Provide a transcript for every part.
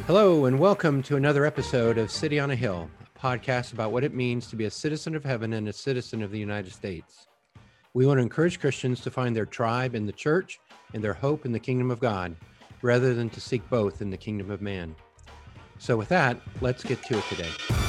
Hello, and welcome to another episode of City on a Hill, a podcast about what it means to be a citizen of heaven and a citizen of the United States. We want to encourage Christians to find their tribe in the church and their hope in the kingdom of God, rather than to seek both in the kingdom of man. So with that, let's get to it today.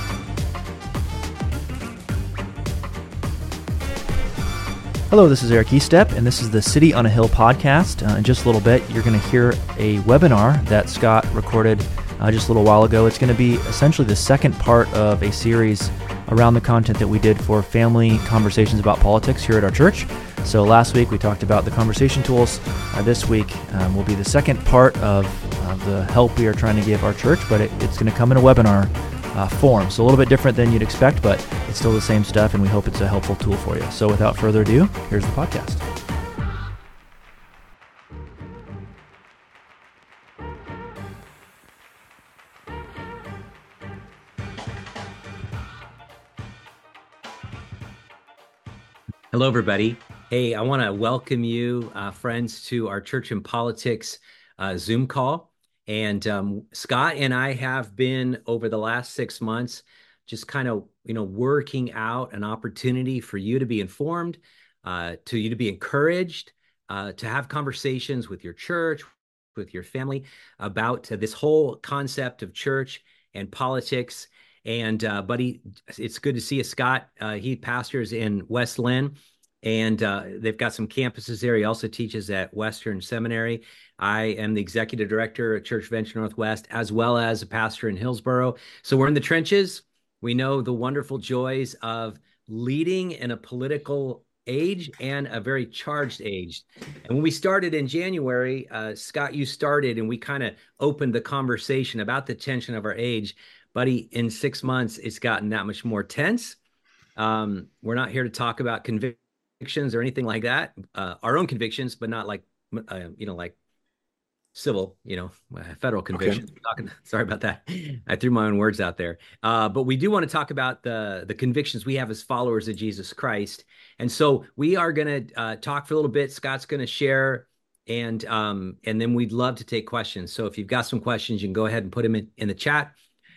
Hello, this is Eric Estep, and this is the City on a Hill podcast. In just a little bit, you're going to hear a webinar that Scott recorded just a little while ago. It's going to be essentially the second part of a series around the content that we did for family conversations about politics here at our church. So last week we talked about the conversation tools. This week will be the second part of the help we are trying to give our church, but it's going to come in a webinar form. So a little bit different than you'd expect, but it's still the same stuff, and we hope it's a helpful tool for you. So without further ado, here's the podcast. Hello, everybody. Hey, I want to welcome you, friends, to our Church and Politics Zoom call. And Scott and I have been, over the last 6 months, just kind of, working out an opportunity for you to be informed, to you to be encouraged, to have conversations with your church, with your family about this whole concept of church and politics. And buddy, it's good to see you, Scott. He pastors in West Linn, and they've got some campuses there. He also teaches at Western Seminary. I am the executive director at Church Venture Northwest, as well as a pastor in Hillsboro. So we're in the trenches. We know the wonderful joys of leading in a political age and a very charged age. And when we started in January, Scott, you started, and we kind of opened the conversation about the tension of our age. Buddy, in 6 months, it's gotten that much more tense. We're not here to talk about convictions or anything like that. Our own convictions, but not like, like civil, federal convictions. Okay. Sorry about that. I threw my own words out there. But we do want to talk about the convictions we have as followers of Jesus Christ. And so we are going to talk for a little bit. Scott's going to share, and then we'd love to take questions. So if you've got some questions, you can go ahead and put them in the chat.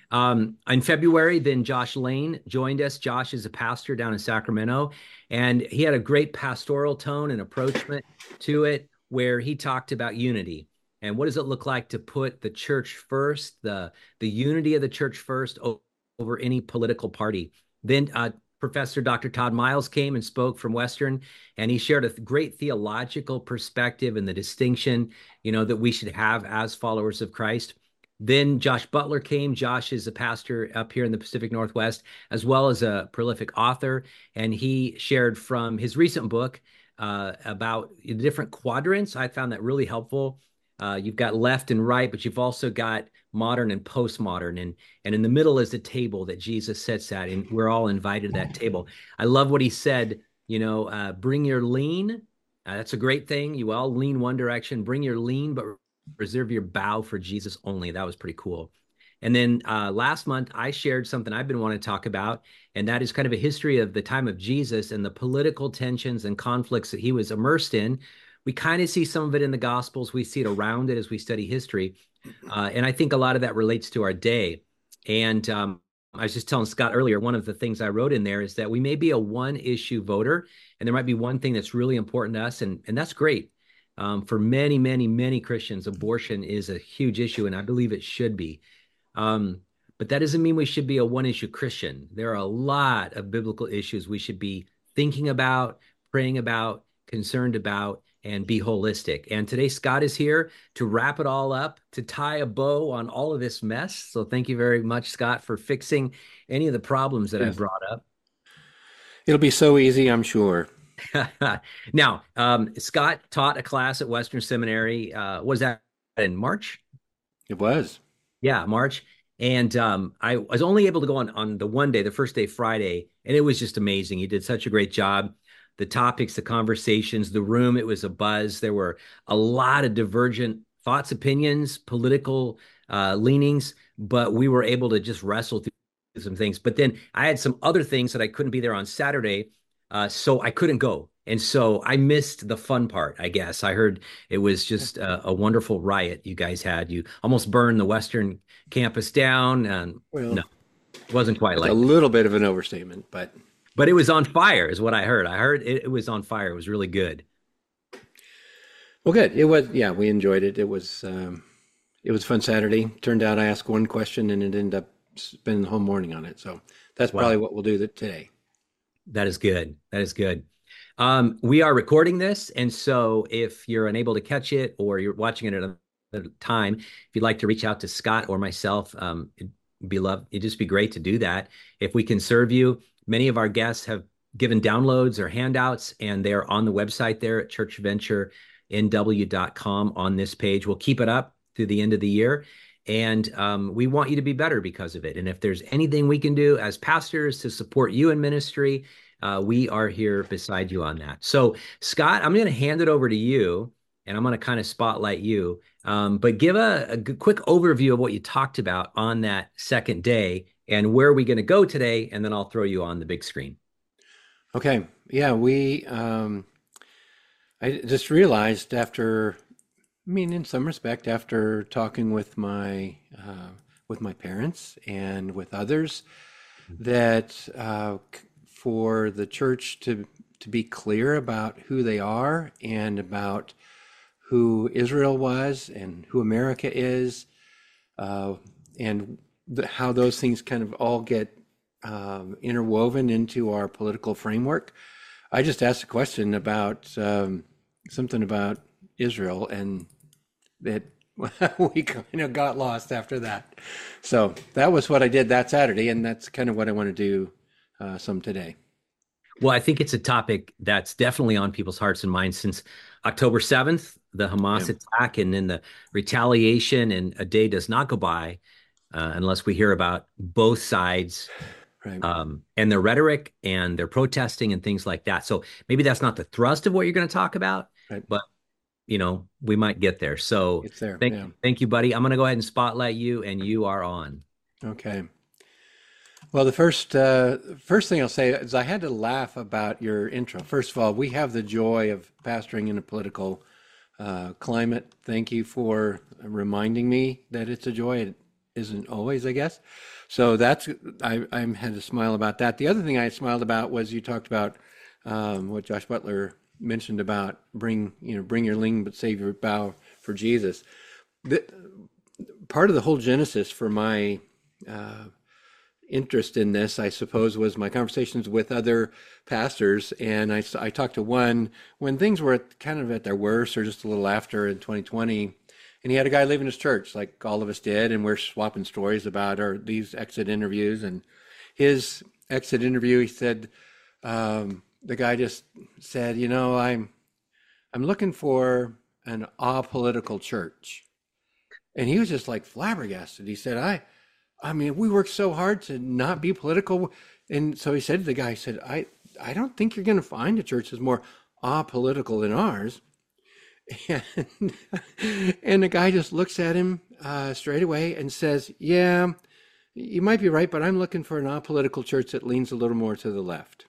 In February, then Josh Lane joined us. Josh is a pastor down in Sacramento, and he had a great pastoral tone and approachment to it, where he talked about unity. And what does it look like to put the church first, the unity of the church first over any political party? Then Professor Dr. Todd Miles came and spoke from Western, and he shared a great theological perspective and the distinction, that we should have as followers of Christ. Then Josh Butler came. Josh is a pastor up here in the Pacific Northwest, as well as a prolific author, and he shared from his recent book about the different quadrants. I found that really helpful. You've got left and right, but you've also got modern and postmodern. And in the middle is the table that Jesus sits at, and we're all invited to that table. I love what he said, bring your lean. That's a great thing. You all lean one direction, bring your lean, but reserve your bow for Jesus only. That was pretty cool. And then last month, I shared something I've been wanting to talk about, and that is kind of a history of the time of Jesus and the political tensions and conflicts that he was immersed in. We kind of see some of it in the Gospels. We see it around it as we study history. And I think a lot of that relates to our day. And I was just telling Scott earlier, one of the things I wrote in there is that we may be a one-issue voter, and there might be one thing that's really important to us, and that's great. For many, many, many Christians, abortion is a huge issue, and I believe it should be. But that doesn't mean we should be a one-issue Christian. There are a lot of biblical issues we should be thinking about, praying about, concerned about, and be holistic. And today, Scott is here to wrap it all up, to tie a bow on all of this mess. So thank you very much, Scott, for fixing any of the problems that I brought up. It'll be so easy, I'm sure. Now, Scott taught a class at Western Seminary. Was that in March? It was. Yeah, March. And I was only able to go on the one day, the first day, Friday, and it was just amazing. He did such a great job. The topics, the conversations, the room, it was a buzz. There were a lot of divergent thoughts, opinions, political leanings, but we were able to just wrestle through some things. But then I had some other things that I couldn't be there on Saturday, so I couldn't go. And so I missed the fun part, I guess. I heard it was just a wonderful riot you guys had. You almost burned the Western campus down. And Well, no, it wasn't quite that's a like that. little bit of an overstatement, but But it was on fire, is what I heard. I heard it was on fire. It was really good. well, good. It was, yeah, we enjoyed it. It was a fun Saturday. Turned out I asked one question and it ended up spending the whole morning on it. So that's Wow. probably what we'll do today. That is good. That is good. We are recording this, and so if you're unable to catch it or you're watching it at another time, if you'd like to reach out to Scott or myself, it'd just be great to do that. If we can serve you, many of our guests have given downloads or handouts, and they're on the website there at churchventurenw.com on this page. We'll keep it up through the end of the year. And we want you to be better because of it. And if there's anything we can do as pastors to support you in ministry, we are here beside you on that. So, Scott, I'm going to hand it over to you, and I'm going to kind of spotlight you. But give a quick overview of what you talked about on that second day and where are we going to go today, and then I'll throw you on the big screen. Okay. Yeah, I just realized after, I mean, in some respect, after talking with my parents and with others, that for the church to be clear about who they are and about who Israel was and who America is, and how those things kind of all get interwoven into our political framework. I just asked a question about something about Israel, and that we kind of got lost after that. So that was what I did that Saturday, and that's kind of what I want to do some today. Well, I think it's a topic that's definitely on people's hearts and minds since October 7th, the Hamas Yeah, attack, and then the retaliation. And a day does not go by unless we hear about both sides right. and their rhetoric and their protesting and things like that. So maybe that's not the thrust of what you're going to talk about, Right. but we might get there. So It's there. thank Yeah. thank you, buddy. I'm going to go ahead and spotlight you, and you are on. Okay. Well, the first thing I'll say is I had to laugh about your intro. First of all, we have the joy of pastoring in a political climate. Thank you for reminding me that it's a joy. It isn't always, I guess. So I had to smile about that. The other thing I smiled about was you talked about what Josh Butler mentioned about bring your lean but save your bow for Jesus. The, Part of the whole genesis for my interest in this, I suppose, was my conversations with other pastors. And I talked to one when things were kind of at their worst or just a little after in 2020. And he had a guy leaving his church, like all of us did. And we're swapping stories about these exit interviews. And his exit interview, he said, the guy just said, I'm looking for an apolitical church. And he was just like flabbergasted. He said, I mean, we worked so hard to not be political. And so he said to the guy, he said, I don't think you're going to find a church that's more apolitical than ours. And, and the guy just looks at him straight away and says, yeah, you might be right, but I'm looking for an apolitical church that leans a little more to the left.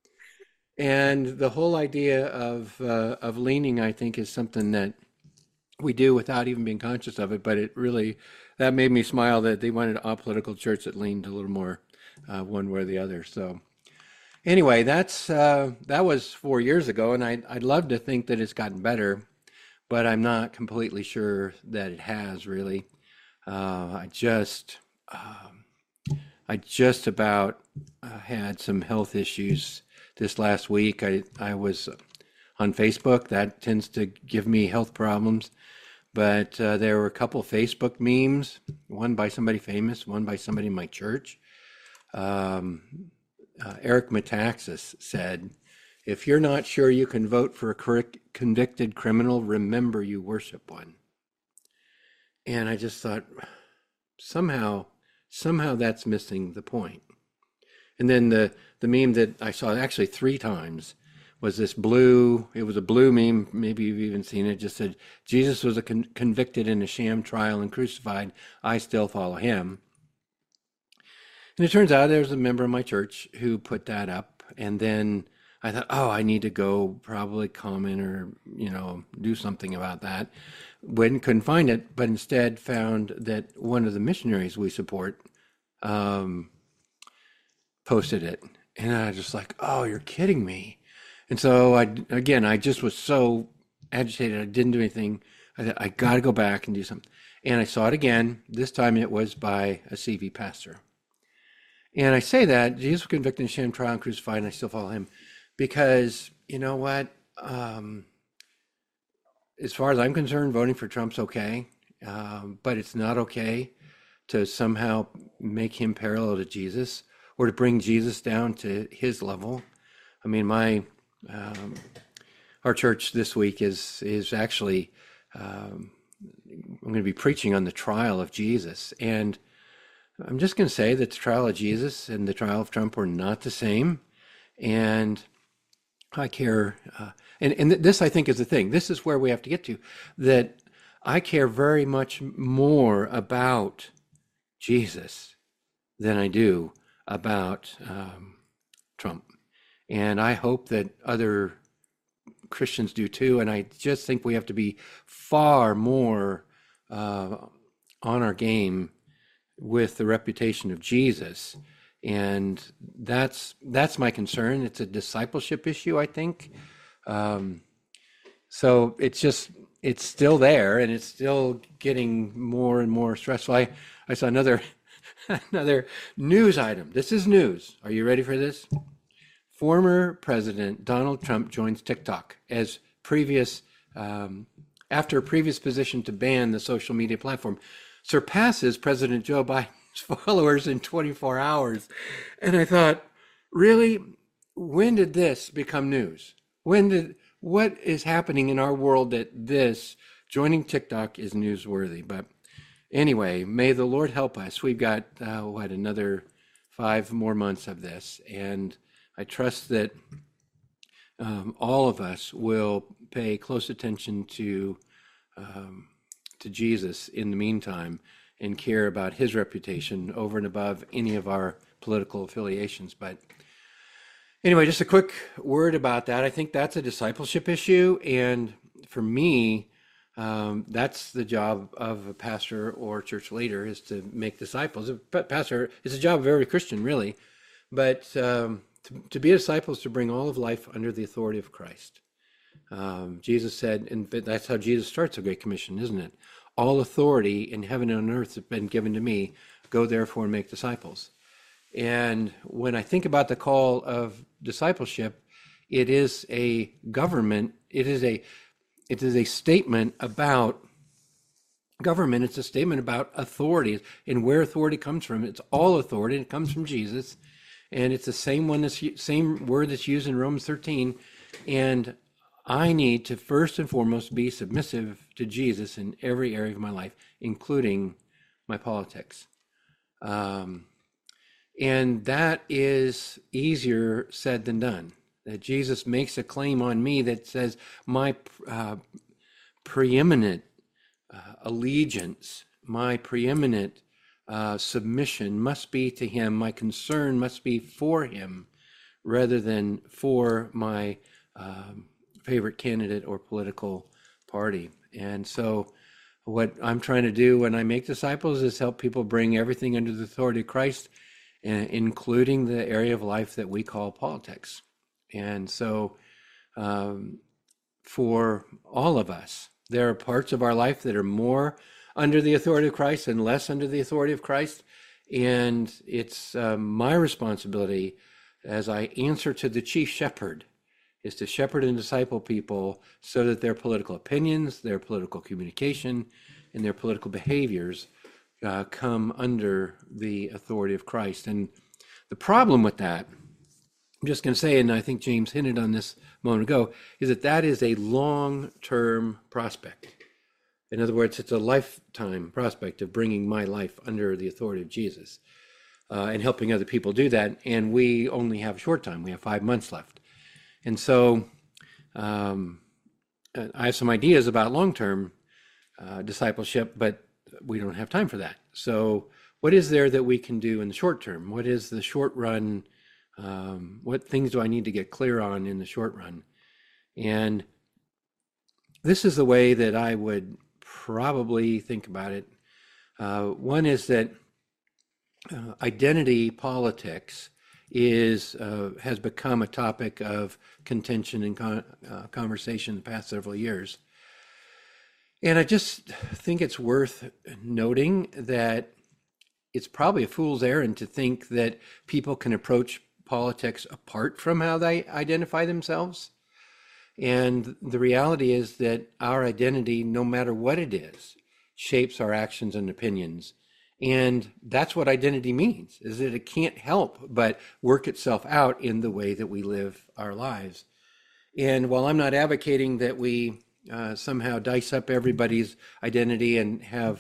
And the whole idea of leaning, I think, is something that we do without even being conscious of it, but that made me smile that they wanted a political church that leaned a little more one way or the other. So anyway, that was 4 years ago, and I'd love to think that it's gotten better, but I'm not completely sure that it has really. I just about had some health issues this last week. I was on Facebook. That tends to give me health problems. But there were a couple Facebook memes, one by somebody famous, one by somebody in my church. Eric Metaxas said, if you're not sure you can vote for a convicted criminal, remember you worship one. And I just thought, somehow that's missing the point. And then the meme that I saw actually 3 times was this it was a blue meme, maybe you've even seen it, just said, Jesus was convicted in a sham trial and crucified, I still follow him. And it turns out there's a member of my church who put that up, and then I thought, oh, I need to go probably comment or, do something about that. Couldn't find it, but instead found that one of the missionaries we support posted it. And I was just like, oh, you're kidding me. And so I just was so agitated. I didn't do anything. I thought, I got to go back and do something. And I saw it again. This time it was by a CV pastor. And I say that Jesus was convicted in sham, trial, and crucified, and I still follow him. Because, you know what? As far as I'm concerned, voting for Trump's okay. But it's not okay to somehow make him parallel to Jesus or to bring Jesus down to his level. I mean, our church this week is actually, I'm going to be preaching on the trial of Jesus. And I'm just going to say that the trial of Jesus and the trial of Trump were not the same. And I care, and this I think is the thing. This is where we have to get to, that I care very much more about Jesus than I do about Trump. And I hope that other Christians do too. And I just think we have to be far more on our game with the reputation of Jesus. And that's my concern. It's a discipleship issue, I think. So it's still there, and it's still getting more and more stressful. I saw another news item. This is news. Are you ready for this? Former President Donald Trump joins TikTok as after a previous position to ban the social media platform, surpasses President Joe Biden's followers in 24 hours. And I thought, really? When did this become news? What is happening in our world that this joining TikTok is newsworthy? But anyway, may the Lord help us. We've got, another 5 more months of this. And I trust that all of us will pay close attention to Jesus in the meantime and care about his reputation over and above any of our political affiliations. But anyway, just a quick word about that. I think that's a discipleship issue. And for me, that's the job of a pastor or church leader, is to make disciples. But pastor is a job of every Christian, really. But to be a disciple is to bring all of life under the authority of Christ. Jesus said, and that's how Jesus starts the Great Commission, isn't it? All authority in heaven and on earth has been given to me. Go therefore and make disciples. And when I think about the call of discipleship, it is a government. It is a statement about government. It's a statement about authority and where authority comes from. It's all authority. It comes from Jesus, and it's the same word that's used in Romans 13. And I need to first and foremost be submissive to Jesus in every area of my life, including my politics. And that is easier said than done. That Jesus makes a claim on me that says my preeminent allegiance, my preeminent submission must be to him. My concern must be for him rather than for my favorite candidate or political party. And so what I'm trying to do when I make disciples is help people bring everything under the authority of Christ, including the area of life that we call politics. And so for all of us, there are parts of our life that are more under the authority of Christ and less under the authority of Christ. And it's my responsibility as I answer to the chief shepherd is to shepherd and disciple people so that their political opinions, their political communication, and their political behaviors come under the authority of Christ. And the problem with that, I'm just going to say, and I think James hinted on this a moment ago, is that is a long-term prospect. In other words, it's a lifetime prospect of bringing my life under the authority of Jesus and helping other people do that. And we only have a short time. We have 5 months left. And so I have some ideas about long-term discipleship, but we don't have time for that. So what is there that we can do in the short term? What is the short run What things do I need to get clear on in the short run? And this is the way that I would probably think about it. One is that identity politics has become a topic of contention and conversation in the past several years. And I just think it's worth noting that it's probably a fool's errand to think that people can approach politics apart from how they identify themselves. And the reality is that our identity, no matter what it is, shapes our actions and opinions. And that's what identity means, is that it can't help but work itself out in the way that we live our lives. And while I'm not advocating that we somehow dice up everybody's identity and have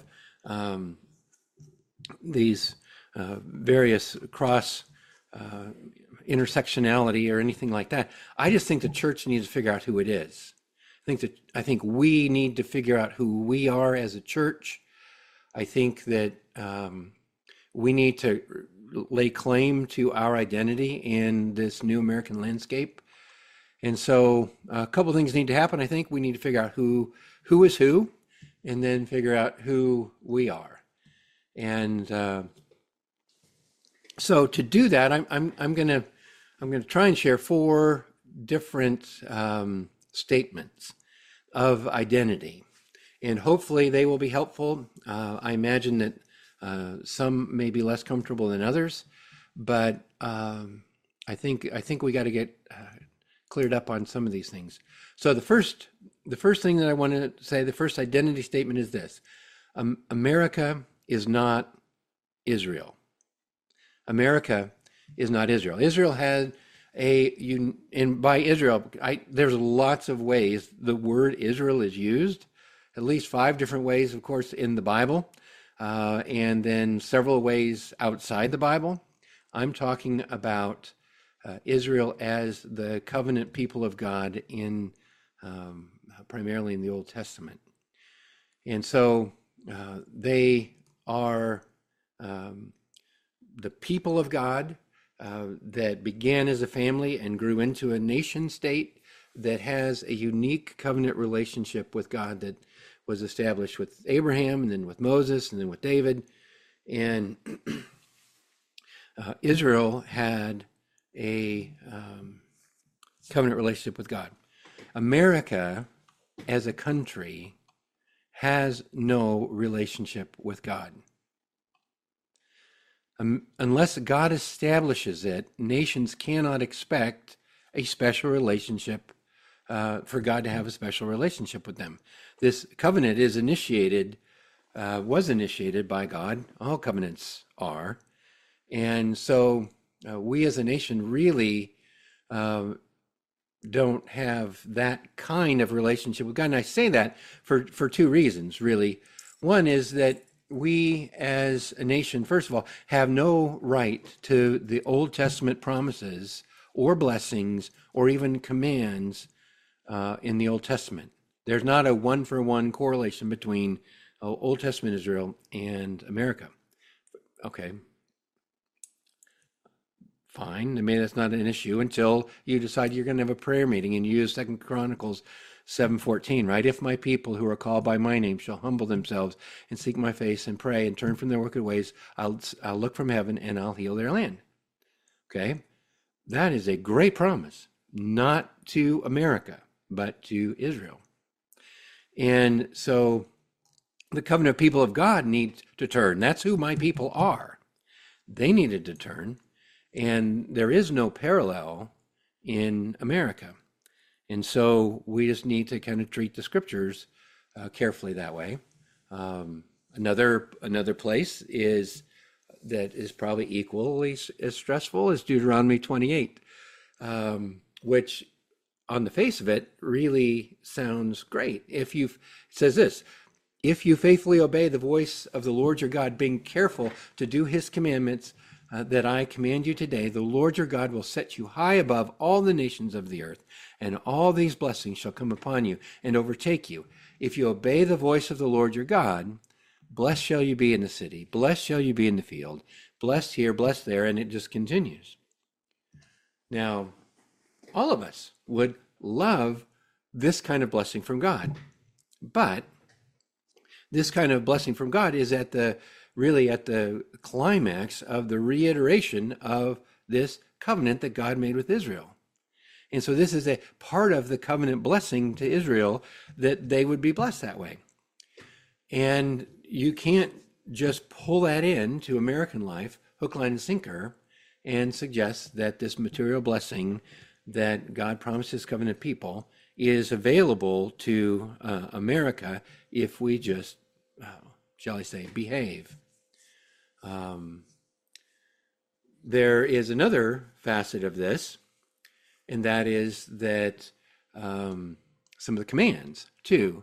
these various cross intersectionality or anything like that, I just think the church needs to figure out who it is. I think we need to figure out who we are as a church. I think that we need to lay claim to our identity in this new American landscape. And so a couple things need to happen. I think we need to figure out who is who, and then figure out who we are. And so to do that, I'm going to try and share 4 different statements of identity, and hopefully they will be helpful. I imagine that some may be less comfortable than others, but I think we got to get cleared up on some of these things. So the first thing that I want to say, the first identity statement is this: America is not Israel. America is not Israel. Israel had and by Israel, there's lots of ways the word Israel is used, at least 5 different ways, of course, in the Bible, and then several ways outside the Bible. I'm talking about Israel as the covenant people of God in primarily in the Old Testament. And so they are the people of God that began as a family and grew into a nation state that has a unique covenant relationship with God that was established with Abraham, and then with Moses, and then with David. And Israel had a covenant relationship with God. America, as a country, has no relationship with God. Unless God establishes it, nations cannot expect a special relationship, for God to have a special relationship with them. This covenant was initiated by God. All covenants are. And so we as a nation really don't have that kind of relationship with God. And I say that for 2 reasons, really. One is that we as a nation, first of all, have no right to the Old Testament promises or blessings or even commands in the Old Testament. There's not a 1-for-1 correlation between Old Testament Israel and America. Okay, fine. I mean, that's not an issue until you decide you're going to have a prayer meeting and you use 2 Chronicles 7:14, right? If my people who are called by my name shall humble themselves and seek my face and pray and turn from their wicked ways, I'll look from heaven and I'll heal their land. Okay? That is a great promise, not to America, but to Israel. And so the covenant people of God need to turn. That's who my people are. They needed to turn, and there is no parallel in America. And so we just need to kind of treat the scriptures carefully that way. Another place that is probably equally as stressful is Deuteronomy 28, which on the face of it really sounds great. It says this: if you faithfully obey the voice of the Lord your God, being careful to do his commandments that I command you today, the Lord your God will set you high above all the nations of the earth, and all these blessings shall come upon you and overtake you. If you obey the voice of the Lord your God, blessed shall you be in the city, blessed shall you be in the field, blessed here, blessed there, and it just continues. Now, all of us would love this kind of blessing from God, but this kind of blessing from God is really at the climax of the reiteration of this covenant that God made with Israel. And so this is a part of the covenant blessing to Israel, that they would be blessed that way. And you can't just pull that into American life, hook, line, and sinker, and suggest that this material blessing that God promised his covenant people is available to America if we just, shall I say, behave. There is another facet of this, and that is that some of the commands to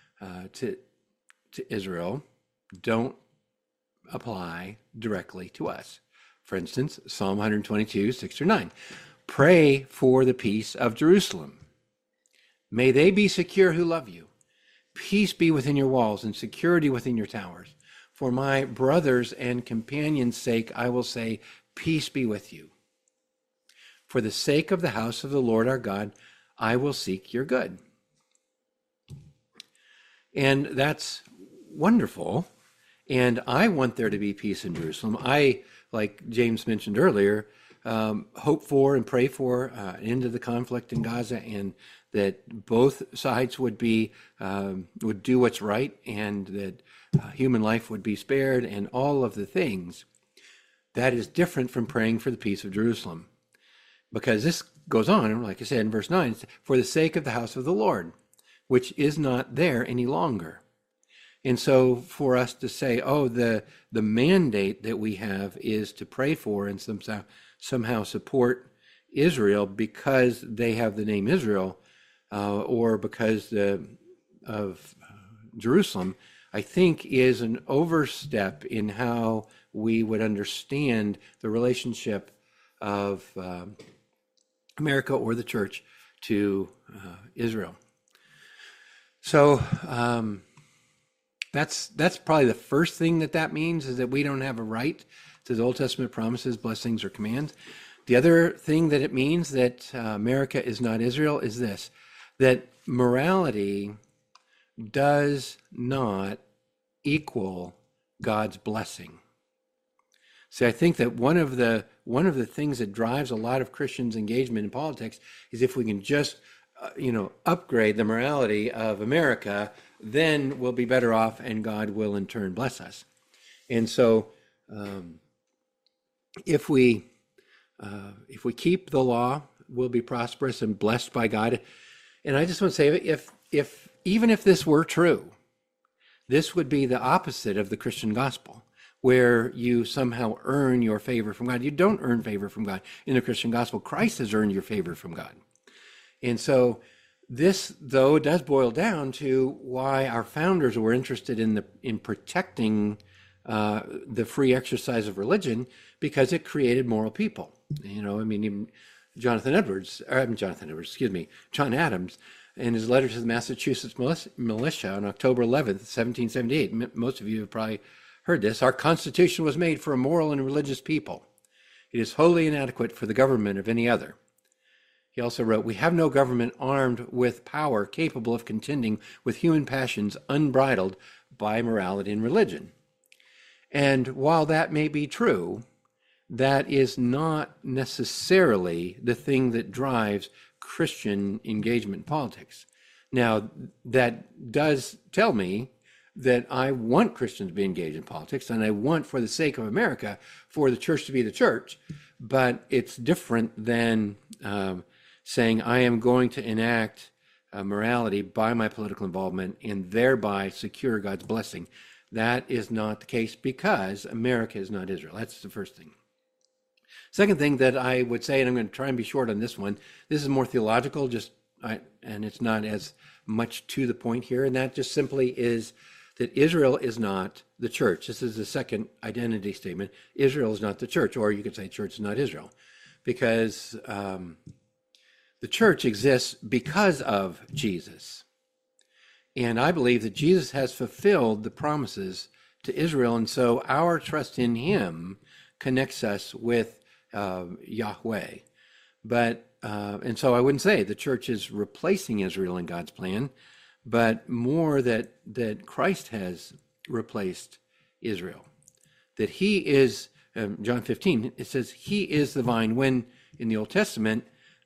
Israel don't apply directly to us. For instance, Psalm 122, 6-9. Pray for the peace of Jerusalem. May they be secure who love you. Peace be within your walls and security within your towers. For my brothers and companions' sake, I will say, peace be with you. For the sake of the house of the Lord our God, I will seek your good. And that's wonderful. And I want there to be peace in Jerusalem. I, like James mentioned earlier, hope for and pray for an end to the conflict in Gaza, and that both sides would do what's right, and that human life would be spared, and all of the things. That is different from praying for the peace of Jerusalem, because this goes on, like I said in verse 9, for the sake of the house of the Lord, which is not there any longer. And so for us to say, the mandate that we have is to pray for and somehow support Israel because they have the name Israel, or because of Jerusalem, I think is an overstep in how we would understand the relationship of America or the church to Israel. So that's probably the first thing that means, is that we don't have a right to the Old Testament promises, blessings, or commands. The other thing that it means that America is not Israel is this, that morality does not equal God's blessing. See, I think that one of the things that drives a lot of Christians' engagement in politics is if we can just upgrade the morality of America, then we'll be better off, and God will in turn bless us. And so, if we keep the law, we'll be prosperous and blessed by God. And I just want to say, if even if this were true, this would be the opposite of the Christian gospel, where you somehow earn your favor from God. You don't earn favor from God in the Christian gospel. Christ has earned your favor from God. And so this, though, does boil down to why our founders were interested in protecting the free exercise of religion, because it created moral people. Even John Adams, in his letter to the Massachusetts militia on October 11th, 1778, most of you have probably heard this, our Constitution was made for a moral and religious people. It is wholly inadequate for the government of any other. He also wrote, we have no government armed with power capable of contending with human passions unbridled by morality and religion. And while that may be true, that is not necessarily the thing that drives Christian engagement in politics. Now, that does tell me that I want Christians to be engaged in politics, and I want, for the sake of America, for the church to be the church, but it's different than saying I am going to enact morality by my political involvement and thereby secure God's blessing. That is not the case, because America is not Israel. That's the first thing. Second thing that I would say, and I'm going to try and be short on this one, this is more theological, and it's not as much to the point here, and that just simply is that Israel is not the church. This is the second identity statement. Israel is not the church, or you could say church is not Israel, because the church exists because of Jesus. And I believe that Jesus has fulfilled the promises to Israel, and so our trust in him connects us with Yahweh. And so I wouldn't say the church is replacing Israel in God's plan, but more that Christ has replaced Israel. That he is, John 15, it says he is the vine, when in the Old Testament,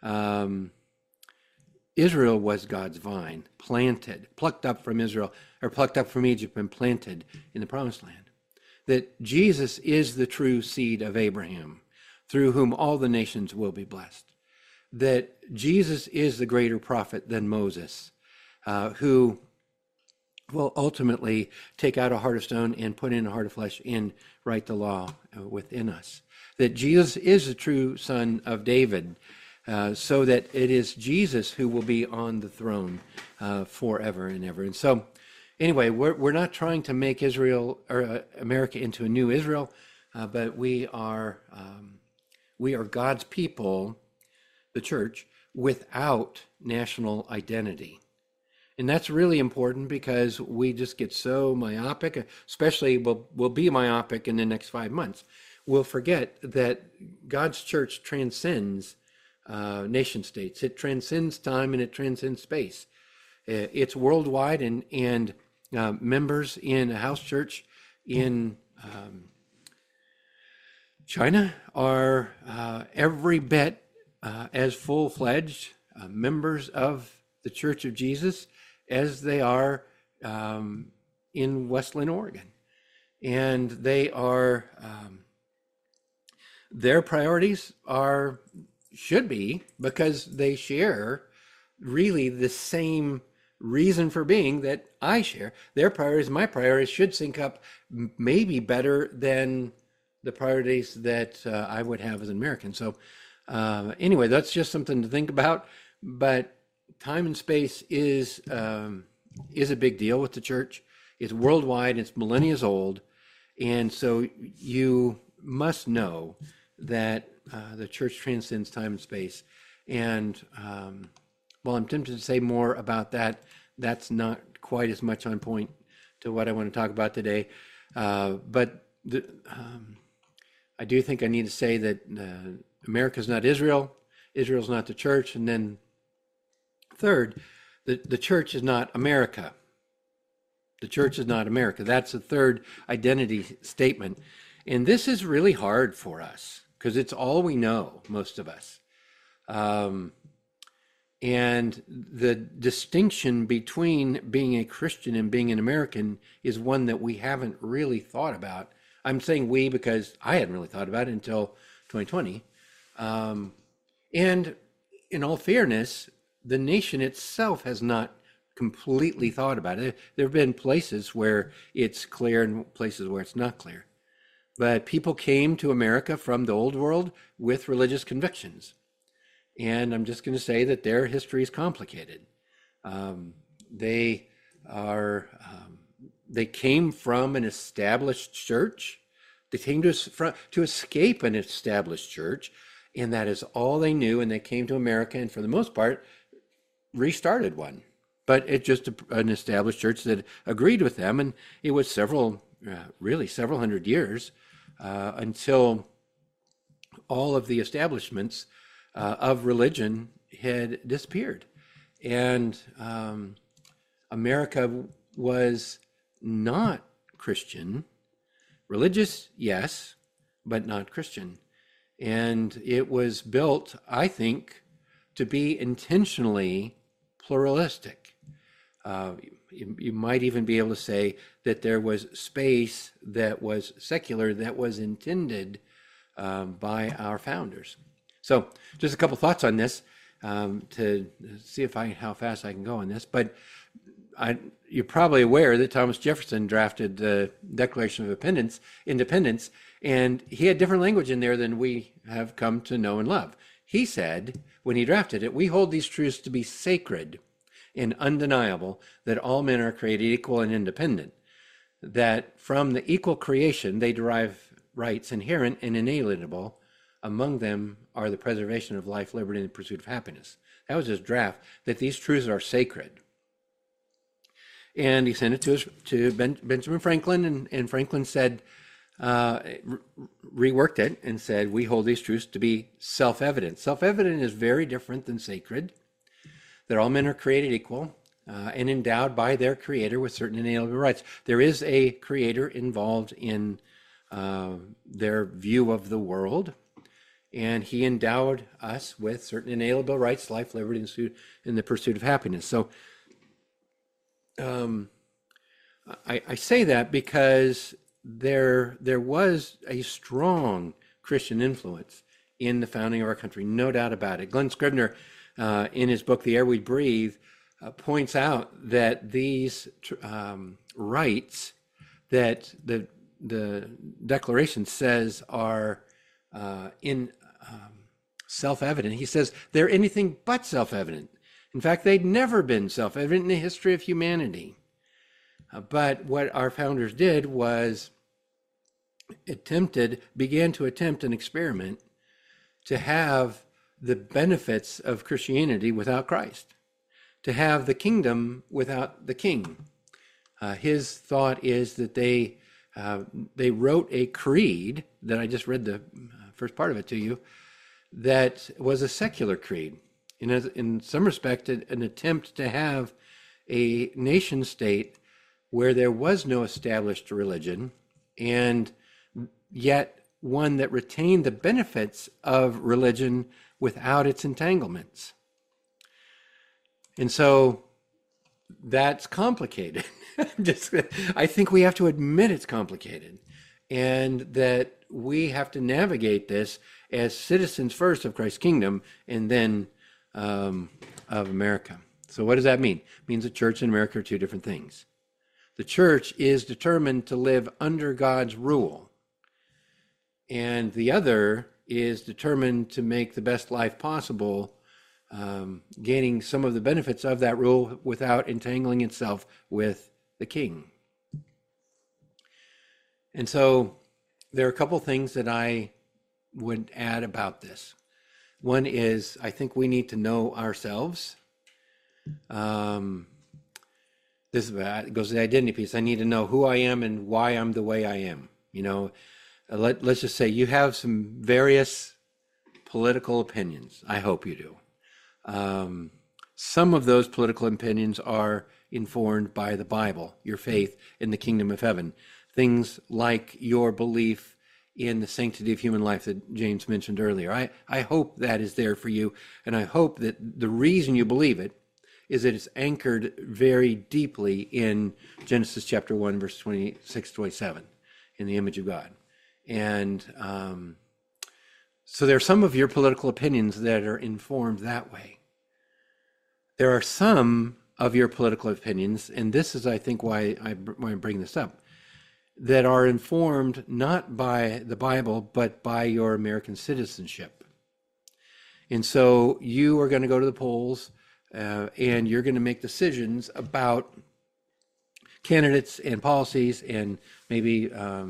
Israel was God's vine, planted, plucked up from Israel, or plucked up from Egypt and planted in the Promised Land. That Jesus is the true seed of Abraham, through whom all the nations will be blessed. That Jesus is the greater prophet than Moses, who will ultimately take out a heart of stone and put in a heart of flesh and write the law within us. That Jesus is the true son of David, so that it is Jesus who will be on the throne forever and ever. And so, anyway, we're not trying to make Israel or America into a new Israel, but we are God's people, the church, without national identity. And that's really important because we just get so myopic, especially we'll be myopic in the next 5 months. We'll forget that God's church transcends nation states. It transcends time and it transcends space. It's worldwide, and members in a house church in China are every bit as full-fledged members of the Church of Jesus as they are in Westland, Oregon. And they are, their priorities should be, because they share really the same reason for being that I share. Their priorities, my priorities should sync up maybe better than the priorities that I would have as an American. So anyway, that's just something to think about. But time and space is a big deal with the church. It's worldwide. It's millennia old. And so you must know that the church transcends time and space. And while I'm tempted to say more about that, that's not quite as much on point to what I want to talk about today. But I do think I need to say that America's not Israel. Israel's not the church. And then third, the church is not America. The church is not America. That's the third identity statement. And this is really hard for us because it's all we know, most of us. And the distinction between being a Christian and being an American is one that we haven't really thought about. I'm saying we because I hadn't really thought about it until 2020. And in all fairness, the nation itself has not completely thought about it. There have been places where it's clear and places where it's not clear. But people came to America from the old world with religious convictions. And I'm just going to say that their history is complicated. They came from an established church. They came to escape an established church, and that is all they knew. And they came to America, and for the most part, restarted one. But it's just an established church that agreed with them, and it was several hundred years until all of the establishments of religion had disappeared. And America was not Christian. Religious, yes, but not Christian. And it was built, I think, to be intentionally pluralistic. You might even be able to say that there was space that was secular that was intended by our founders. So just a couple thoughts on this to see how fast I can go on this. But you're probably aware that Thomas Jefferson drafted the Declaration of Independence, and he had different language in there than we have come to know and love. He said, when he drafted it, "We hold these truths to be sacred and undeniable, that all men are created equal and independent, that from the equal creation they derive rights inherent and inalienable. Among them are the preservation of life, liberty, and the pursuit of happiness." That was his draft, that these truths are sacred. And he sent it to Benjamin Franklin, and Franklin said, reworked it and said, we hold these truths to be self-evident. Self-evident is very different than sacred, that all men are created equal and endowed by their creator with certain inalienable rights. There is a creator involved in their view of the world, and he endowed us with certain inalienable rights, life, liberty, and the pursuit of happiness. So I say that because there was a strong Christian influence in the founding of our country, no doubt about it. Glenn Scribner, in his book, The Air We Breathe, points out that these rights that the Declaration says are in self-evident. He says they're anything but self-evident. In fact, they'd never been self-evident in the history of humanity. But what our founders did was began to attempt an experiment to have the benefits of Christianity without Christ, to have the kingdom without the king. His thought is that they wrote a creed that I just read the first part of it to you, that was a secular creed. In some respect, an attempt to have a nation state where there was no established religion, and yet one that retained the benefits of religion without its entanglements. And so that's complicated. I think we have to admit it's complicated, and that we have to navigate this as citizens first of Christ's kingdom and then of America. So what does that mean? It means the church and America are two different things. The church is determined to live under God's rule, and the other is determined to make the best life possible, gaining some of the benefits of that rule without entangling itself with the king. And so there are a couple things that I would add about this. One is, I think we need to know ourselves. This goes to the identity piece. I need to know who I am and why I'm the way I am. Let's just say you have some various political opinions. I hope you do. Some of those political opinions are informed by the Bible, your faith in the kingdom of heaven. Things like your belief in the sanctity of human life that James mentioned earlier. I hope that is there for you, and I hope that the reason you believe it is that it's anchored very deeply in Genesis chapter 1, verse 26, 27, in the image of God. And so there are some of your political opinions that are informed that way. There are some of your political opinions, and this is, I think, why I bring this up, that are informed not by the Bible, but by your American citizenship. And so you are going to go to the polls, and you're going to make decisions about candidates and policies and maybe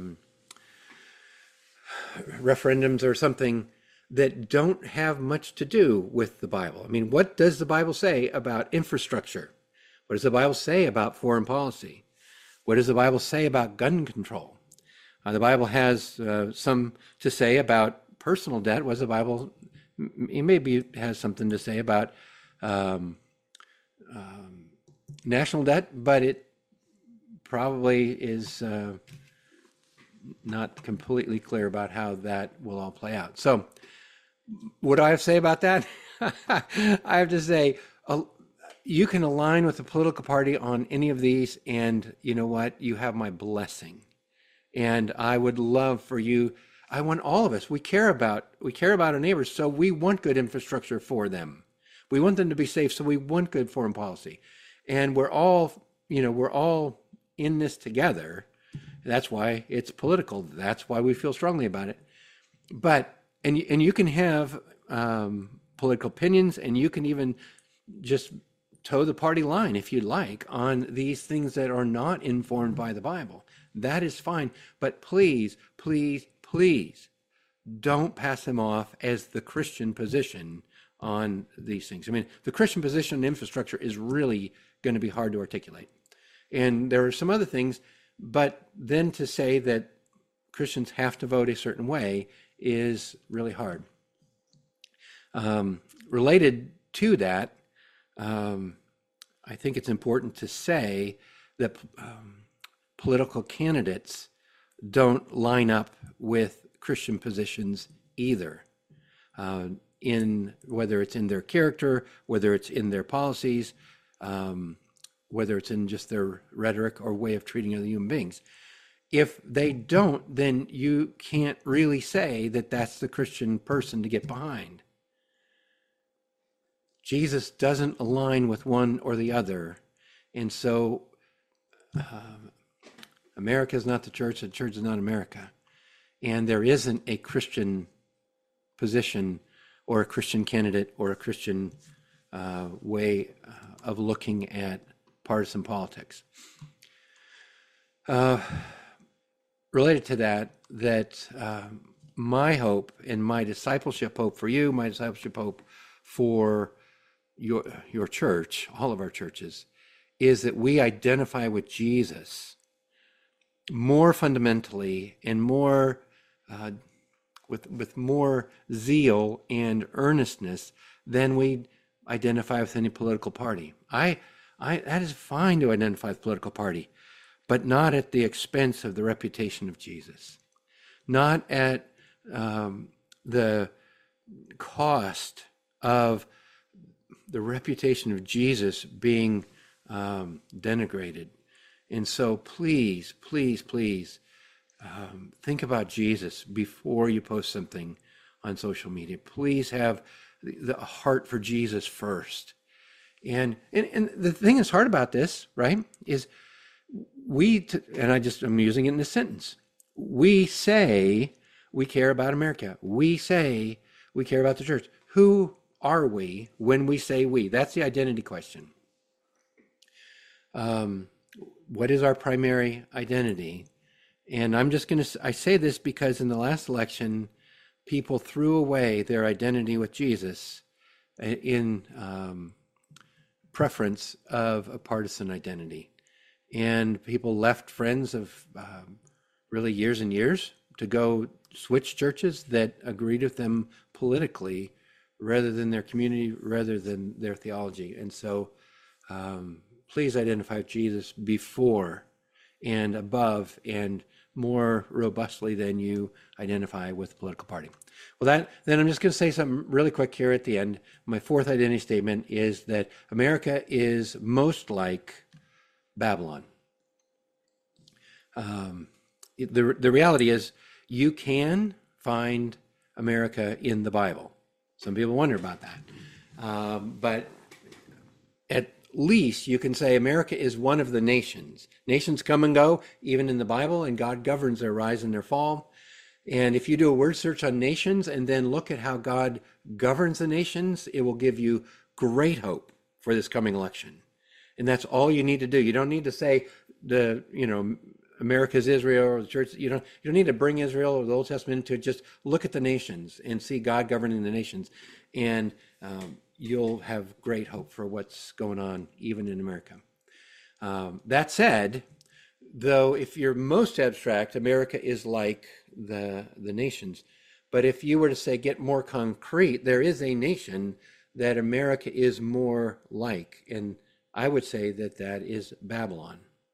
referendums or something that don't have much to do with the Bible. I mean, what does the Bible say about infrastructure? What does the Bible say about foreign policy? What does the Bible say about gun control? The Bible has some to say about personal debt. What does the Bible, it maybe has something to say about national debt, but it probably is not completely clear about how that will all play out. So what do I have to say about that? I have to say, you can align with the political party on any of these, and you know what? You have my blessing. And I would love for you, I want all of us, we care about our neighbors, so we want good infrastructure for them. We want them to be safe, so we want good foreign policy. And we're all in this together. That's why it's political. That's why we feel strongly about it. But, and you can have political opinions, and you can even just toe the party line, if you'd like, on these things that are not informed by the Bible. That is fine. But please, please, please don't pass them off as the Christian position on these things. I mean, the Christian position on infrastructure is really going to be hard to articulate. And there are some other things, but then to say that Christians have to vote a certain way is really hard. Related to that, I think it's important to say that political candidates don't line up with Christian positions either, in whether it's in their character, whether it's in their policies, whether it's in just their rhetoric or way of treating other human beings. If they don't, then you can't really say that that's the Christian person to get behind. Jesus doesn't align with one or the other. And so America is not the church is not America. And there isn't a Christian position or a Christian candidate or a Christian way of looking at partisan politics. Related to that, my hope and my discipleship hope for you, my discipleship hope for your church, all of our churches, is that we identify with Jesus more fundamentally and more with more zeal and earnestness than we identify with any political party. That is fine to identify with a political party, but not at the expense of the reputation of Jesus, not at the cost of the reputation of Jesus being denigrated. And so please, please, please think about Jesus before you post something on social media. Please have the heart for Jesus first. And the thing that's hard about this, right, is I'm using it in a sentence. We say we care about America. We say we care about the church. Who are we when we say we? That's the identity question. What is our primary identity? And I say this because in the last election, people threw away their identity with Jesus in preference of a partisan identity. And people left friends of really years and years to go switch churches that agreed with them politically rather than their community, rather than their theology. And so please identify with Jesus before and above and more robustly than you identify with the political party. Well, then I'm just going to say something really quick here at the end. My fourth identity statement is that America is most like Babylon. The reality is you can find America in the Bible. Some people wonder about that. But at least you can say America is one of the nations. Nations come and go, even in the Bible, and God governs their rise and their fall. And if you do a word search on nations and then look at how God governs the nations, it will give you great hope for this coming election. And that's all you need to do. You don't need to say America's Israel or the church. You don't need to bring Israel or the Old Testament into it. Just look at the nations and see God governing the nations. And you'll have great hope for what's going on even in America. That said, though, if you're most abstract, America is like the nations. But if you were to say, get more concrete, there is a nation that America is more like. And I would say that is Babylon.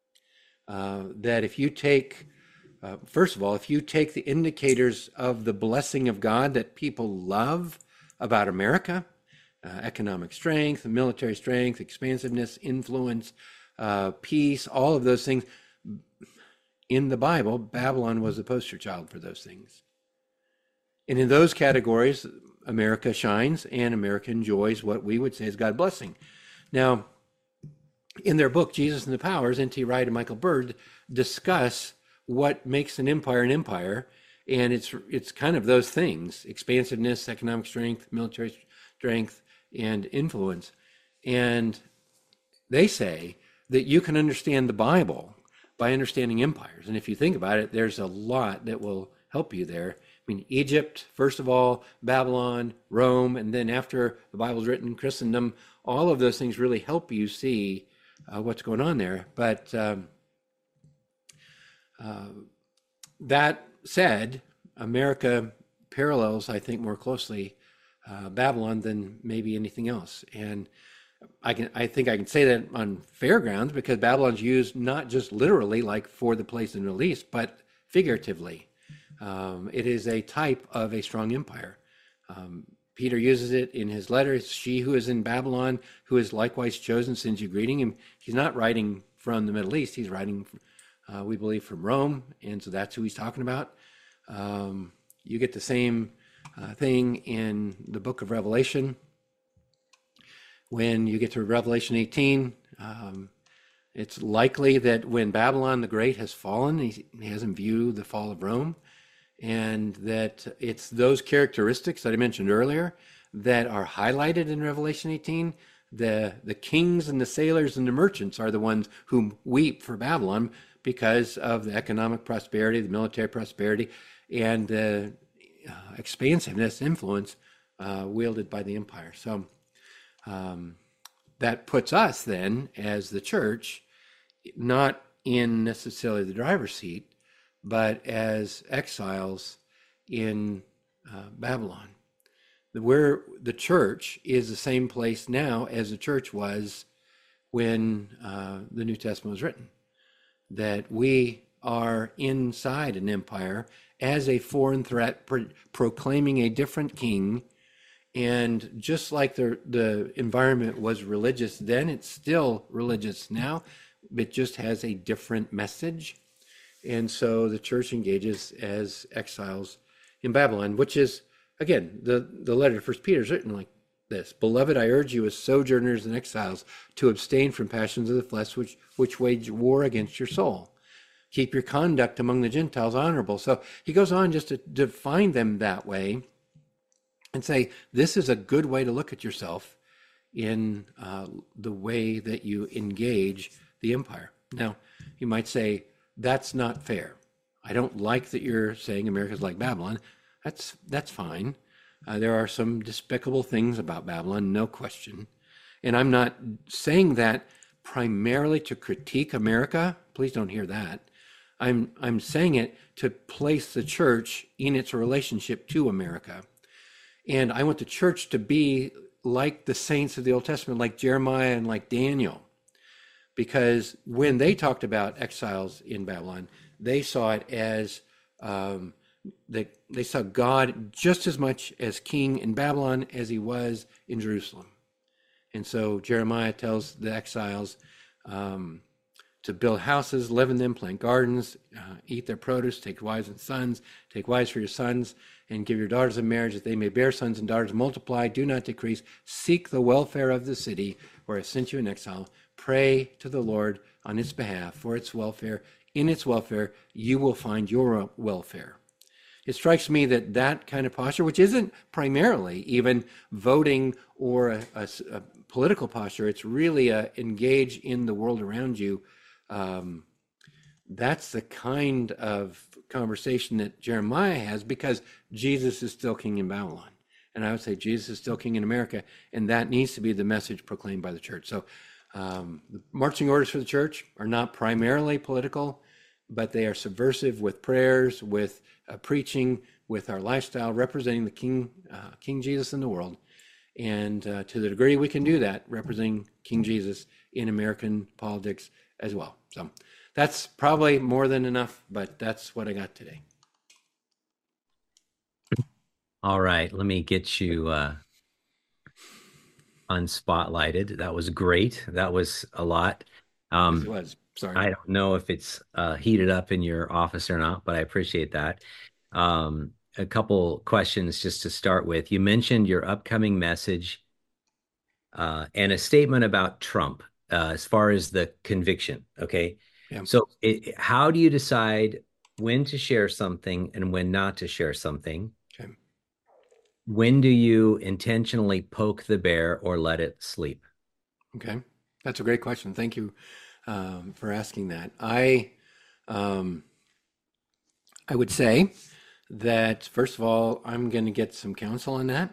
That if you take, first of all, if you take the indicators of the blessing of God that people love about America, economic strength, military strength, expansiveness, influence, peace, all of those things, in the Bible, Babylon was the poster child for those things. And in those categories, America shines and America enjoys what we would say is God's blessing. Now, in their book, Jesus and the Powers, N.T. Wright and Michael Bird discuss what makes an empire, and it's kind of those things: expansiveness, economic strength, military strength, and influence. And they say that you can understand the Bible by understanding empires. And if you think about it, there's a lot that will help you there. I mean, Egypt, first of all, Babylon, Rome, and then after the Bible's written, Christendom, all of those things really help you see what's going on there. But that said, America parallels, I think, more closely Babylon than maybe anything else. And I think I can say that on fair grounds because Babylon's used not just literally, like for the place in the Middle East, but figuratively. It is a type of a strong empire. Peter uses it in his letter. She who is in Babylon, who is likewise chosen, sends you greeting. And he's not writing from the Middle East. He's writing, we believe, from Rome. And so that's who he's talking about. You get the same thing in the book of Revelation. When you get to Revelation 18, it's likely that when Babylon the Great has fallen, he has in view the fall of Rome, and that it's those characteristics that I mentioned earlier that are highlighted in Revelation 18. The kings and the sailors and the merchants are the ones who weep for Babylon because of the economic prosperity, the military prosperity, and the expansiveness, influence wielded by the empire. So that puts us then as the church not in necessarily the driver's seat, but as exiles in Babylon. Where the church is the same place now as the church was when the New Testament was written. That we are inside an empire as a foreign threat, proclaiming a different king. And just like the environment was religious then, it's still religious now. It just has a different message. And so the church engages as exiles in Babylon, which is, again, the letter to First Peter is written like this. Beloved, I urge you as sojourners and exiles to abstain from passions of the flesh which wage war against your soul. Keep your conduct among the Gentiles honorable. So he goes on just to define them that way and say, this is a good way to look at yourself in the way that you engage the empire. Now, you might say, that's not fair. I don't like that you're saying America's like Babylon. That's fine. There are some despicable things about Babylon, no question. And I'm not saying that primarily to critique America. Please don't hear that. I'm saying it to place the church in its relationship to America. And I want the church to be like the saints of the Old Testament, like Jeremiah and like Daniel. Because when they talked about exiles in Babylon, they saw it as they saw God just as much as king in Babylon as he was in Jerusalem. And so Jeremiah tells the exiles to build houses, live in them, plant gardens, eat their produce, take wives and sons, take wives for your sons, and give your daughters in marriage that they may bear sons and daughters, multiply, do not decrease, seek the welfare of the city where I sent you in exile. Pray to the Lord on its behalf for its welfare. In its welfare, you will find your welfare. It strikes me that that kind of posture, which isn't primarily even voting or a political posture, it's really engage in the world around you. That's the kind of conversation that Jeremiah has because Jesus is still king in Babylon. And I would say Jesus is still king in America, and that needs to be the message proclaimed by the church. So the marching orders for the church are not primarily political, but they are subversive with prayers, with preaching, with our lifestyle, representing the King Jesus in the world. And to the degree we can do that, representing King Jesus in American politics as well. So that's probably more than enough, but that's what I got today. All right, let me get you unspotlighted. That was great. That was a lot. It was. Sorry. I don't know if it's heated up in your office or not, but I appreciate that. A couple questions just to start with. You mentioned your upcoming message and a statement about Trump as far as the conviction. Okay. Yeah. So how do you decide when to share something and when not to share something? Okay. When do you intentionally poke the bear or let it sleep? Okay. That's a great question. Thank you for asking that. I would say that, first of all, I'm going to get some counsel on that.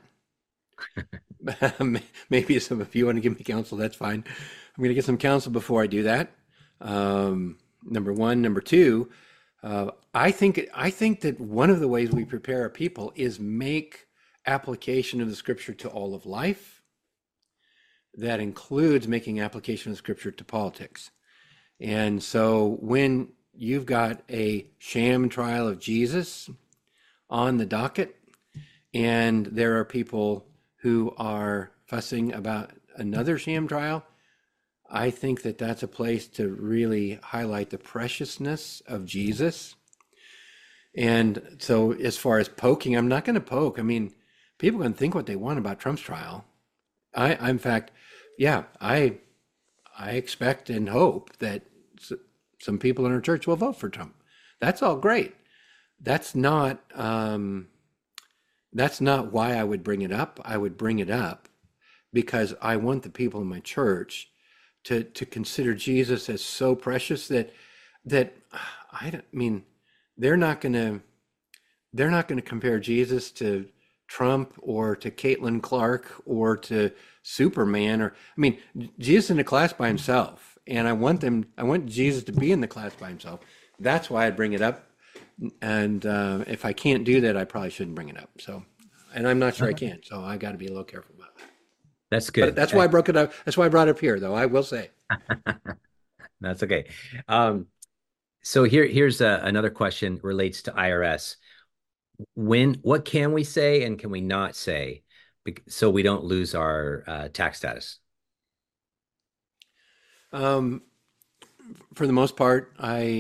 Maybe if you want to give me counsel, that's fine. I'm going to get some counsel before I do that. Number one. Number two, I think that one of the ways we prepare our people is make application of the scripture to all of life. That includes making application of scripture to politics. And so when you've got a sham trial of Jesus on the docket, and there are people who are fussing about another sham trial, I think that that's a place to really highlight the preciousness of Jesus. And so as far as poking, I'm not going to poke. I mean, people can think what they want about Trump's trial. In fact, yeah, I expect and hope that some people in our church will vote for Trump. That's all great. That's not why I would bring it up. I would bring it up because I want the people in my church to consider Jesus as so precious that they're not going to compare Jesus to Trump or to Caitlin Clark or to Superman Jesus in a class by himself, and I want Jesus to be in the class by himself. That's why I'd bring it up, and if I can't do that, I probably shouldn't bring it up. So, and I'm not sure I can, so I got to be a little careful about that. That's good. But that's why I broke it up. That's why I brought it up here, though. I will say. That's okay. So here's another question relates to IRS. What can we say and can we not say so we don't lose our tax status? For the most part,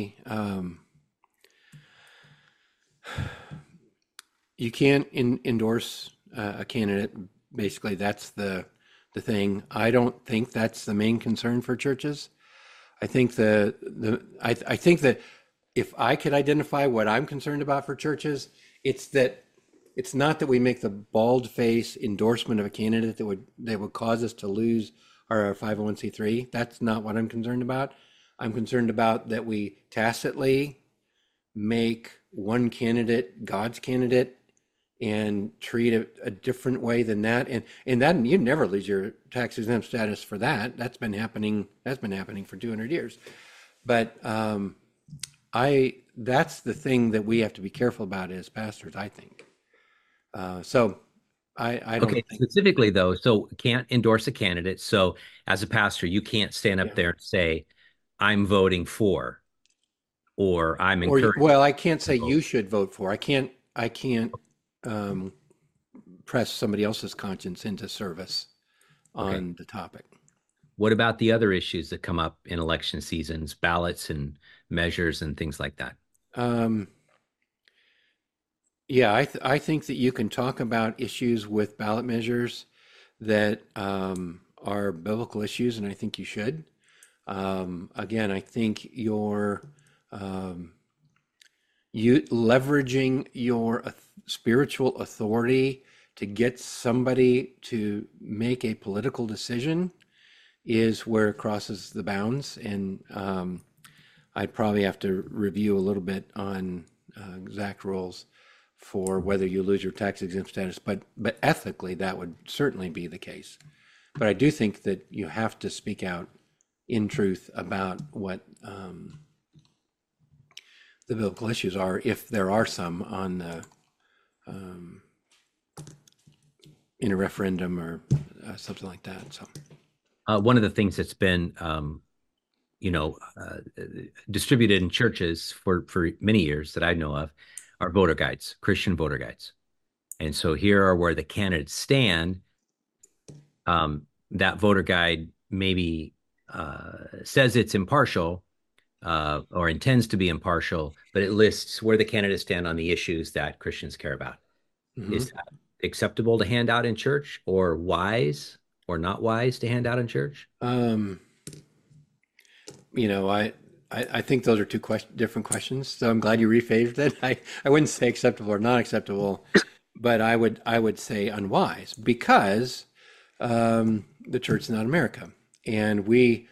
you can't endorse a candidate. Basically, that's the thing. I don't think that's the main concern for churches. I think I think that if I could identify what I'm concerned about for churches, it's not that we make the bald-faced endorsement of a candidate that would cause us to lose our 501c3. That's not what I'm concerned about. I'm concerned about that we tacitly make one candidate God's candidate and treat it a different way than that. And that you never lose your tax exempt status for that. That's been happening for 200 years. But that's the thing that we have to be careful about as pastors, I think. So I don't think specifically though, so can't endorse a candidate. So as a pastor, you can't stand up there and say, I'm voting for, or I'm encouraging. Well, I can't say you should vote for. I can't press somebody else's conscience into service on the topic. What about the other issues that come up in election seasons, ballots and measures and things like that? Yeah, I think that you can talk about issues with ballot measures that are biblical issues, and I think you should. Again, I think you leveraging your spiritual authority to get somebody to make a political decision is where it crosses the bounds. And I'd probably have to review a little bit on exact rules for whether you lose your tax exempt status, but ethically that would certainly be the case. But I do think that you have to speak out in truth about what the biblical issues are, if there are some on the in a referendum or something like that. So one of the things that's been distributed in churches for many years that I know of are voter guides, Christian voter guides. And so here are where the candidates stand. That voter guide maybe says it's impartial or intends to be impartial, but it lists where the candidates stand on the issues that Christians care about. Mm-hmm. Is that acceptable to hand out in church, or wise or not wise to hand out in church? I think those are two different questions. So I'm glad you rephrased it. I wouldn't say acceptable or not acceptable, but I would say unwise, because the church is not America, and we,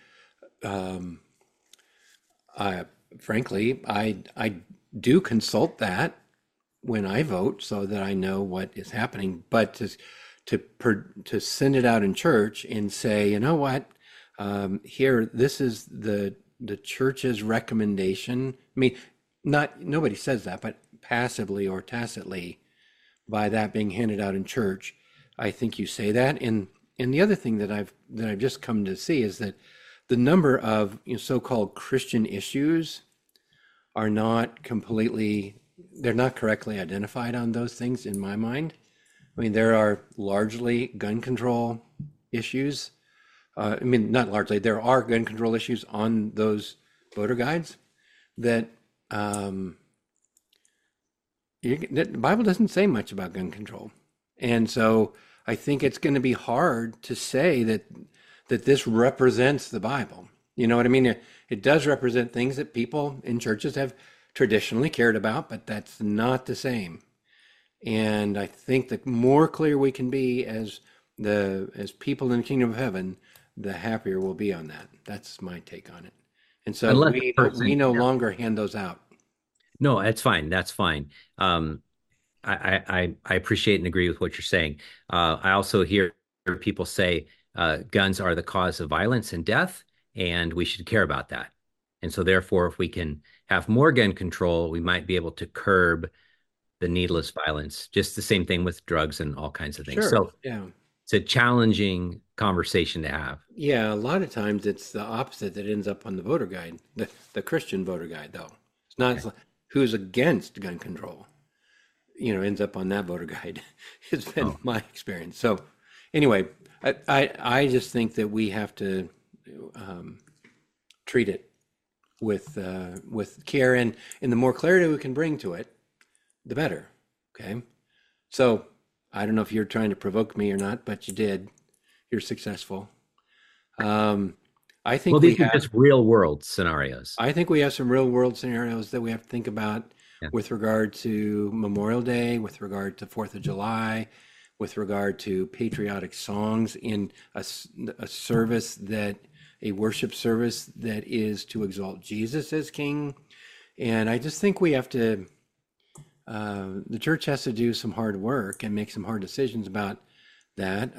frankly, I do consult that when I vote so that I know what is happening. But to send it out in church and say, you know what, here, this is the church's recommendation. I mean, not nobody says that, but passively or tacitly, by that being handed out in church, I think you say that. And the other thing that I've just come to see is that the number of so-called Christian issues are not completely, they're not correctly identified on those things in my mind. I mean, there are largely gun control issues. I mean, not largely, there are gun control issues on those voter guides that the Bible doesn't say much about gun control. And so I think it's going to be hard to say that this represents the Bible. You know what I mean? It does represent things that people in churches have traditionally cared about, but that's not the same. And I think the more clear we can be as people in the kingdom of heaven, the happier we'll be on that. That's my take on it. And so Unless the we person, no yeah. longer hand those out. No, that's fine. That's fine. I appreciate and agree with what you're saying. I also hear people say guns are the cause of violence and death, and we should care about that. And so, therefore, if we can have more gun control, we might be able to curb the needless violence. Just the same thing with drugs and all kinds of things. Sure. So Yeah. it's a challenging conversation to have. Yeah, a lot of times it's the opposite that ends up on the voter guide, the Christian voter guide, though. It's not Okay. who's against gun control, ends up on that voter guide. It's been Oh, my experience. So anyway, I just think that we have to um, treat it with care, and the more clarity we can bring to it, the better. Okay. So I don't know if you're trying to provoke me or not, but you did. You're successful. Um, I well, think we these are have just real world scenarios. I think we have some real world scenarios that we have to think about Yeah. with regard to Memorial Day, with regard to Fourth of July, with regard to patriotic songs in a service a worship service that is to exalt Jesus as King. And I just think we have to, the church has to do some hard work and make some hard decisions about that,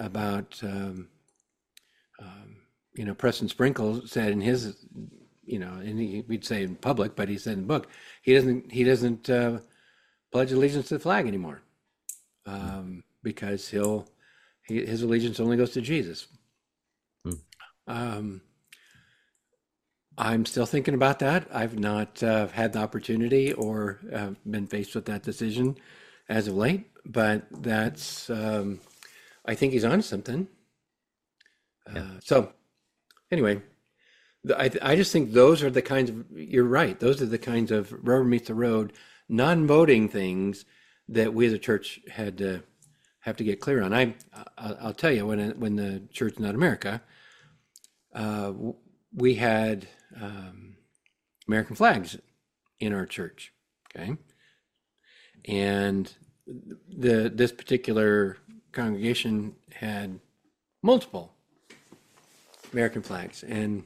Preston Sprinkle said in his, and we'd say in public, but he said in the book, he doesn't pledge allegiance to the flag anymore, because his allegiance only goes to Jesus. Mm. Um, I'm still thinking about that. I've not had the opportunity or been faced with that decision as of late, but I think he's on something. Yeah. So anyway, I just think those are the kinds of, you're right, those are the kinds of rubber meets the road, non-voting things that we as a church have to get clear on. I'll tell you, when the Church Not America, we had American flags in our church, okay? And this particular congregation had multiple American flags, and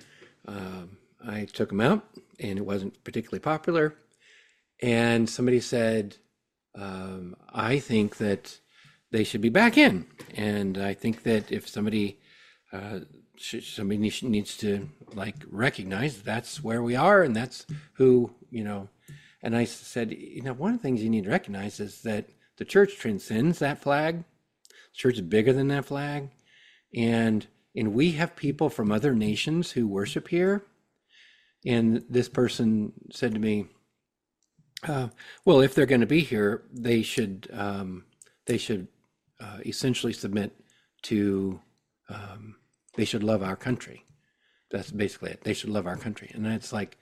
I took them out, and it wasn't particularly popular. And somebody said, I think that they should be back in, and I think that if somebody needs to recognize that's where we are, and that's who. And I said, one of the things you need to recognize is that the church transcends that flag. The church is bigger than that flag, and we have people from other nations who worship here. And this person said to me, well, if they're going to be here, they should essentially submit to, they should love our country. That's basically it. They should love our country. And it's like,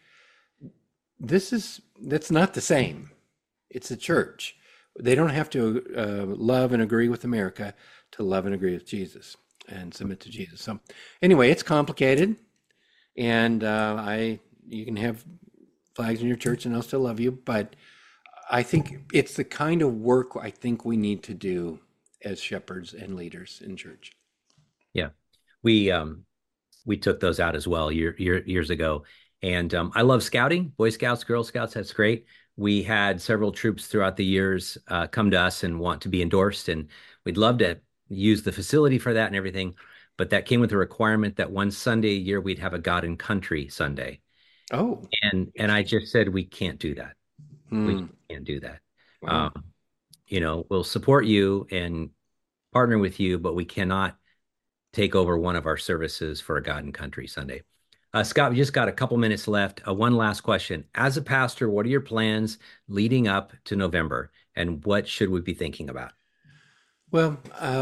that's not the same. It's a church. They don't have to love and agree with America to love and agree with Jesus and submit to Jesus. So anyway, it's complicated, and you can have flags in your church and I'll still love you, but I think it's the kind of work I think we need to do as shepherds and leaders in church. Yeah. We took those out as well years ago. And I love scouting, Boy Scouts, Girl Scouts. That's great. We had several troops throughout the years come to us and want to be endorsed, and we'd love to use the facility for that and everything. But that came with a requirement that one Sunday a year we'd have a God and Country Sunday. Oh, And I just said, we can't do that. We hmm. can't do that. Wow. Um, we'll support you and partner with you, but we cannot take over one of our services for a God and Country Sunday. Scott, we just got a couple minutes left. One last question. As a pastor, what are your plans leading up to November, and what should we be thinking about? Well,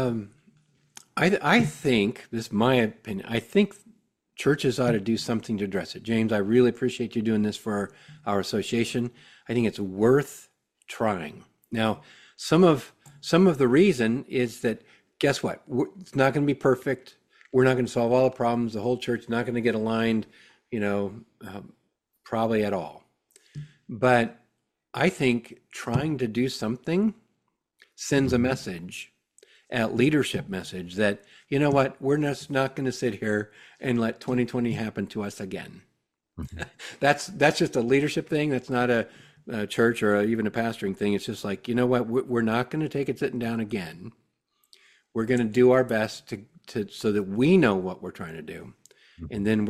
I think this is my opinion. I think churches ought to do something to address it. James, I really appreciate you doing this for our association. I think it's worth trying. Now, some of the reason is that guess what? It's not going to be perfect. We're not going to solve all the problems. The whole church is not going to get aligned, you know, probably at all. But I think trying to do something sends a message, a leadership message that, you know what, we're just not going to sit here and let 2020 happen to us again. Mhm. That's just a leadership thing. That's not a church or even a pastoring thing. It's just like, you know what, we're not going to take it sitting down again. We're going to do our best to so that we know what we're trying to do, and then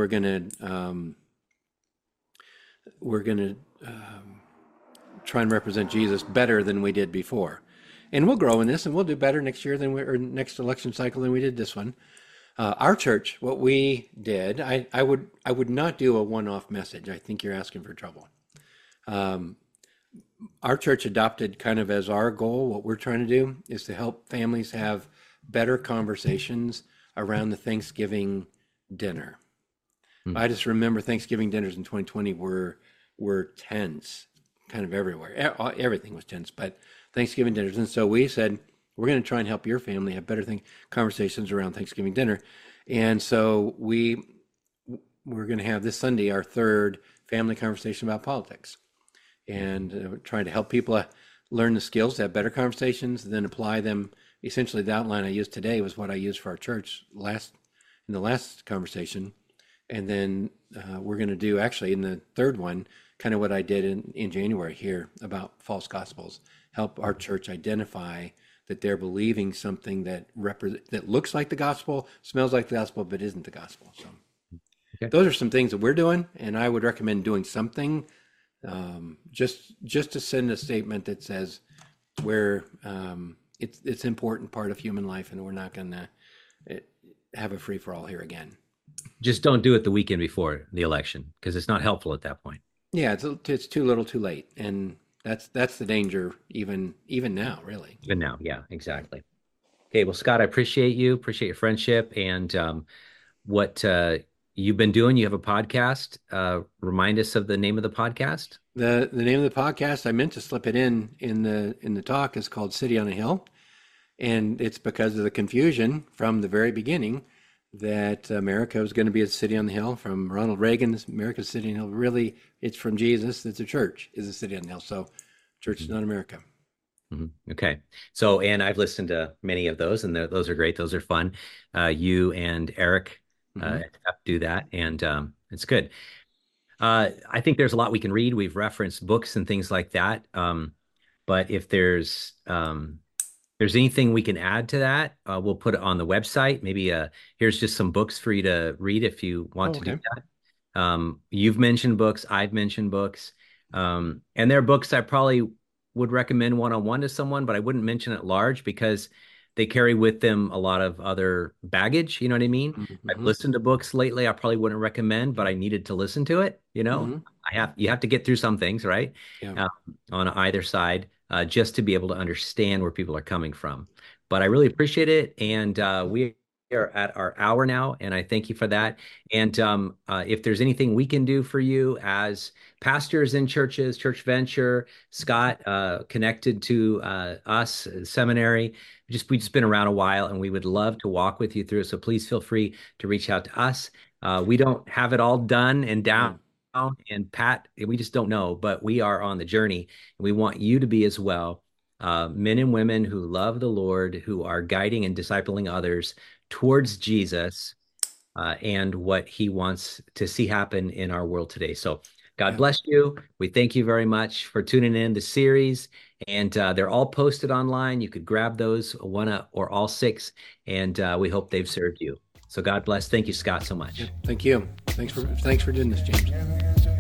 we're going to try and represent Jesus better than we did before. And we'll grow in this, and we'll do better next year or next election cycle than we did this one. Our church, what we did, I would not do a one-off message. I think you're asking for trouble. Um, our church adopted kind of as our goal, what we're trying to do is to help families have better conversations around the Thanksgiving dinner. Hmm. I just remember Thanksgiving dinners in 2020 were tense, kind of everywhere. Everything was tense, but Thanksgiving dinners. And so we said, we're going to try and help your family have better conversations around Thanksgiving dinner. And so we're going to have this Sunday our third family conversation about politics, and trying to help people learn the skills to have better conversations, then apply them. Essentially, the outline I used today was what I used for our church in the last conversation. And then we're going to do actually in the third one, kind of what I did in January here about false gospels, help our church identify that they're believing something that looks like the gospel, smells like the gospel, but isn't the gospel. So Okay. those are some things that we're doing, and I would recommend doing something, just to send a statement that says we're it's an important part of human life, and we're not going to have a free for all here again. Just don't do it the weekend before the election, because it's not helpful at that point. Yeah, it's too little, too late, and that's the danger even now, really. Even now, yeah, exactly. Okay, well, Scott, I appreciate your friendship, and what you've been doing. You have a podcast. Remind us of the name of the podcast. The name of the podcast, I meant to slip it in the talk, is called City on a Hill, and it's because of the confusion from the very beginning that America was going to be a city on the hill. From Ronald Reagan's America's City on the Hill. Really, it's from Jesus. It's a church is a city on the hill. So, church is not America. Okay. So, and I've listened to many of those, and those are great. Those are fun. You and Eric Hmm. do that, and it's good. I think there's a lot we can read. We've referenced books and things like that. But if there's anything we can add to that, we'll put it on the website. Maybe here's just some books for you to read if you want Oh, to do okay. that. You've mentioned books, I've mentioned books, and there are books I probably would recommend one-on-one to someone, but I wouldn't mention at large because they carry with them a lot of other baggage. You know what I mean? I've Hmm. listened to books lately I probably wouldn't recommend, but I needed to listen to it. Hmm. You have to get through some things, right? Yeah. Uh, on either side, just to be able to understand where people are coming from. But I really appreciate it, and we are at our hour now, and I thank you for that. And if there's anything we can do for you as pastors in churches, Church Venture, Scott, connected to us, seminary, we've just been around a while, and we would love to walk with you through it. So please feel free to reach out to us. We don't have it all done and down. Yeah. And Pat, we just don't know, but we are on the journey, and we want you to be as well. Men and women who love the Lord, who are guiding and discipling others towards Jesus and what he wants to see happen in our world today. So God Yeah. bless you. We thank you very much for tuning in the series, and they're all posted online. You could grab those, one or all six, and we hope they've served you. So God bless. Thank you, Scott, so much. Thank you. Thanks for doing this, James.